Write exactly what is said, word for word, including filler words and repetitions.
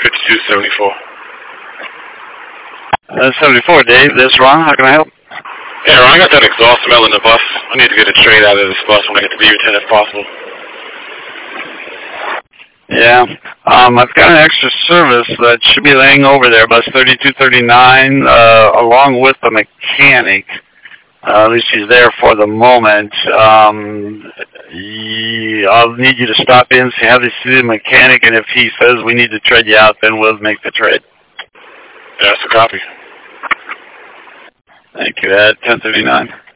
fifty-two seventy-four. Uh, seventy-four, Dave. This is Ron. How can I help? Yeah, Ron, I got that exhaust smell in the bus. I need to get a trade out of this bus when I get to Beaverton if possible. Yeah. Um, I've got an extra service that should be laying over there, bus thirty-two thirty-nine, uh, along with the mechanic. Uh, at least he's there for the moment. Um, he, I'll need you to stop in, see how they see the mechanic, and if he says we need to trade you out, then we'll make the trade. Yeah, that's a copy. Thank you, Ed. ten thirty-nine.